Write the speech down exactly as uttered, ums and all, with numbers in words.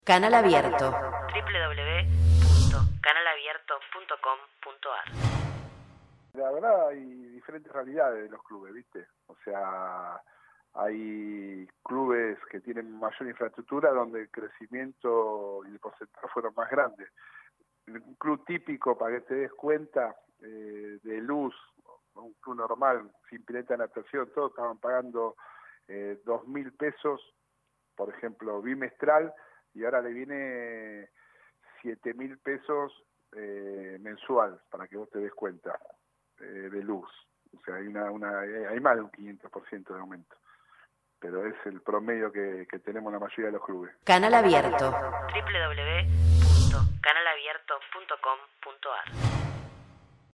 Canal Abierto. doble u doble u doble u punto canal abierto punto com punto a r. La verdad hay diferentes realidades de los clubes, ¿viste? O sea, hay clubes que tienen mayor infraestructura donde el crecimiento y el porcentaje fueron más grandes. Un club típico, para que te des cuenta, eh, de luz, un club normal, sin pileta de natación, todos estaban pagando eh, dos mil pesos, por ejemplo, bimestral, y ahora le viene siete mil pesos eh, mensual, para que vos te des cuenta, eh, de luz. O sea, hay, una, una, hay más de un quinientos por ciento de aumento. Pero es el promedio que, que tenemos la mayoría de los clubes. Canal Abierto. doble u doble u doble u punto canal abierto punto com punto a r.